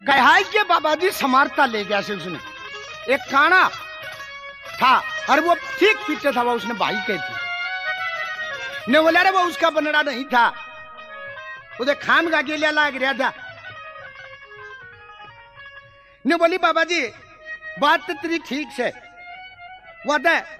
कहा कि बाबा जी समारता ले गया से उसने एक काना था और वो ठीक पीछे था, वो उसने भाई कही थी ने बोला रे वो उसका बनड़ा नहीं था, उधर खान का गेलिया लाग रहा था। ने बोली बाबा जी बात तो तेरी ठीक से, वो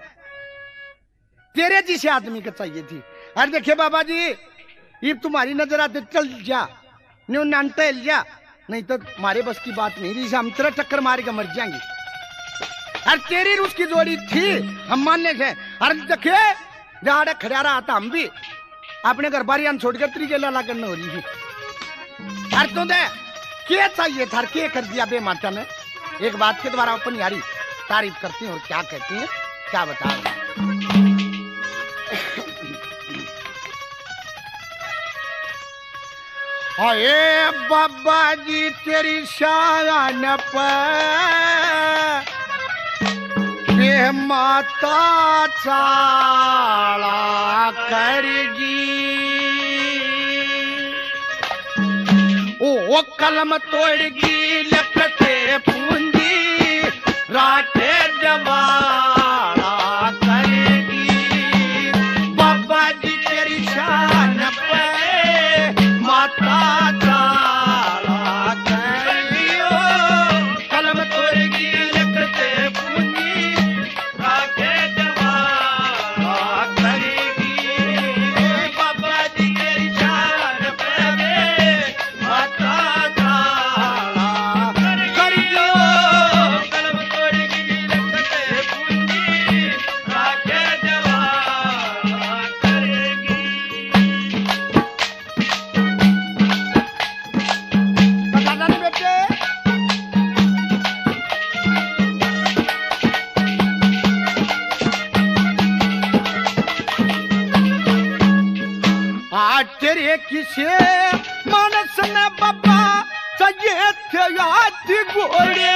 तेरे जैसे आदमी को चाहिए थी। अरे देखिए बाबा जी ये तुम्हारी नजर आते चल जा ने नानते हिल जा, नहीं तो हमारे बस की बात नहीं रही, हम तेरा टक्कर मार के मर जाएंगे। अरे तेरी उसकी जोड़ी थी हम मानने से। अरे देखिए जहां खड़ा रहा था हम भी अपने घर बारियां छोड़कर तरीके लाला करने हो रही थी। अरे तो दे क्या चाहिए था, क्या कर दिया बे माता ने। एक बात के द्वारा अपन यारी तारीफ करती हैं और क्या कहती हैं क्या बता रहे। अरे बाबा जी तेरी शान पर माता चाला करगी, ओ कलम तोड़गी लपटे पूंजी राठे जवाला करेगी। बाबा जी तेरी शान पे माता चाला करेगी, ओ कलम तोड़गी लपटे पूंजी राठे जवाला करेगी। बाबा जी तेरी शान पे माता चाला करेगी, कलम तोड़गी लपटे पूंजी राठे जवाला करेगी। बताना नहीं बेटे आज तेरे किसे मानस ने बाबा चाहिए थे याद घोड़े,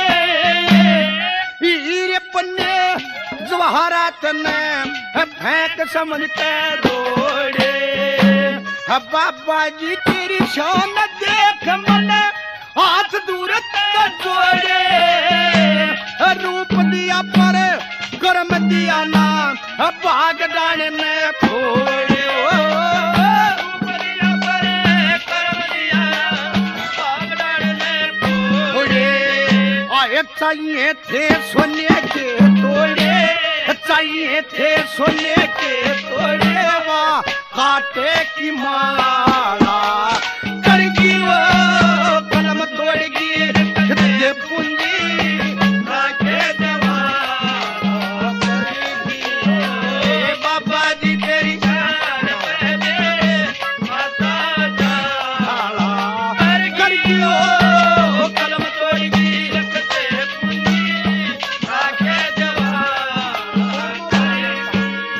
हीरे पन्ने जवाहरात ने फेंक समझ के रोड़े। बाबा जी तेरी शान देख मन हाथ दूर का जोड़े, रूप दिया पर कर्म दिया ना भाग डाने ने फोड़े। रूप दिया पर कर्म दिया भाग डाने ने फोड़े। आए चाहिए थे सोने के तोड़े, चाहिए थे सोने के तोड़े, वाह काटे की माला करगी, वो कलम तोड़गी ये पूंजी राखे जवाला करेगी। बाबा जी तेरी शान पे माता चाला करगी, वो कलम तोड़गी रखते पूंजी राखे जवाला करेगी।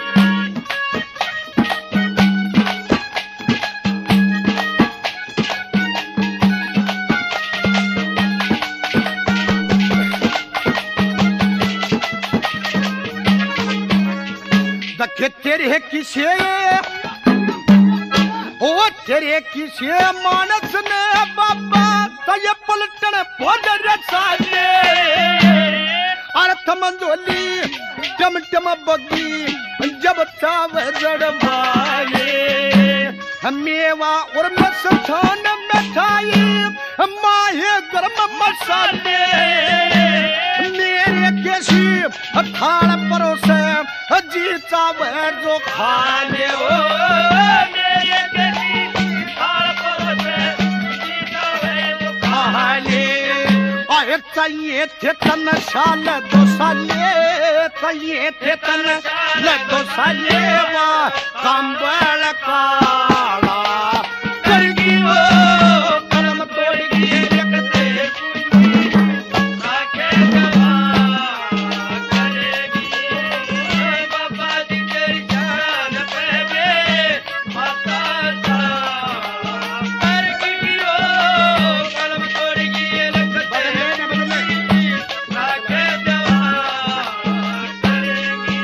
दखे तेरे किसे ओ तेरे किसे मानस ने बाबा तय पलटन भोजन साले। अर्थ मंदोली टम टम बगी जब चावे जड़वाए, मेवा और मस्थान मिठाई माहे गर्म मसाले। मेरे केसी थाल परोसे जी चावे जो खा ले, ओ मेरे केसी थाल परोसे जी चावे जो खा ले। आए चाहिए थे तन साल दो साले, चाहिए थे तन दो साले, वाह कंबल काला करगी, वो कलम तोड़गी रखते पूंजी राखे जवाला करेगी। बाबा जी तेरी शान पे माता चाला करगी, वो कलम तोड़गी रखते पूंजी राखे जवाला करेगी।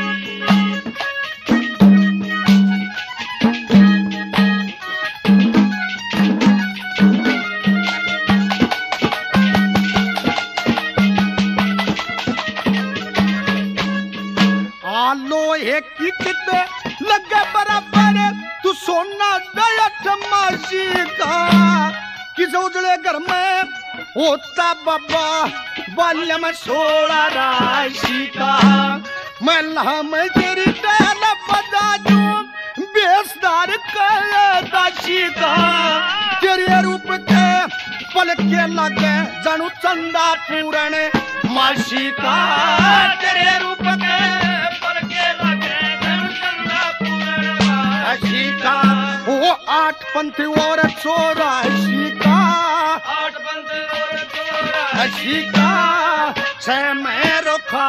एक ही किते लगे बराबर तू सोना दया तमाशी का किस उजड़े घर में होता बाबा बाल्य में 16 राशि का मैं में तेरी टहल बजा दूं बेसदार दाशी का तेरे रूप के पल के लगे जानू चंदा पूरण मासी का तेरे रूप के पल के लगे जानू चंदा पूरण मासी का वो 8 पंथ और 84 का 8 पंथ और 84 का से मैं रोखा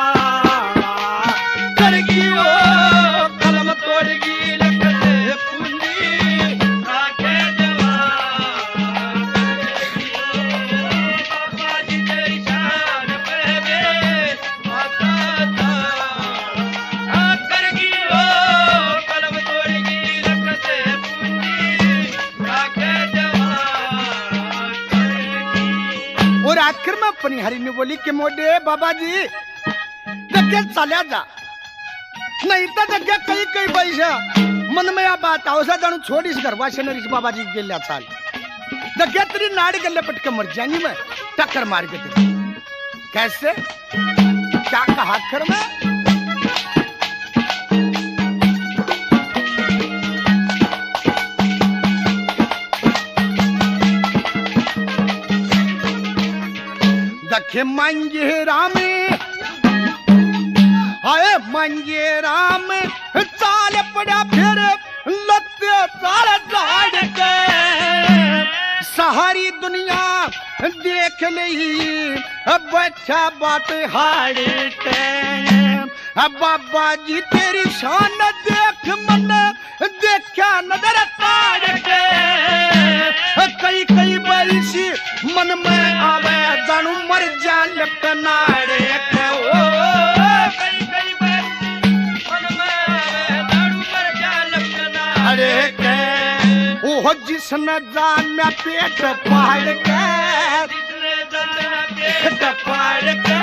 करगी वो कलम तोड़गी लखते पूंजी राखे जवान बाबा जी तेरी शान पे माता था करगी वो कलम तोड़गी लखते पूंजी राखे जवान और आखिर में अपनी हरी ने बोली कि मोडे बाबा जी जगह चल्या जा नहीं तो जगह कई कई पैसा मन में आ बात आवसा जानू छोड़ीस घर वासे नरीस बाबा जी गेल्या चाल जगह तेरी नाड़ी गले पटके मर जाएंगी मैं टक्कर मार के तेरी कैसे क्या कहा आखिर में दखे मांगे रामे आए मांगे राम चाल पड़ा फिर लत्ते चाल झाड़ के सारी दुनिया देख ली बच्चा बात हाड़ के बाबा जी तेरी शान देख मन देखा नजर ताड़ के कई कई बरिसी मन में आवे जानू मर जा लपनाड़े के ओ जिसने जान में पेट फाड़ के पेट फाड़ के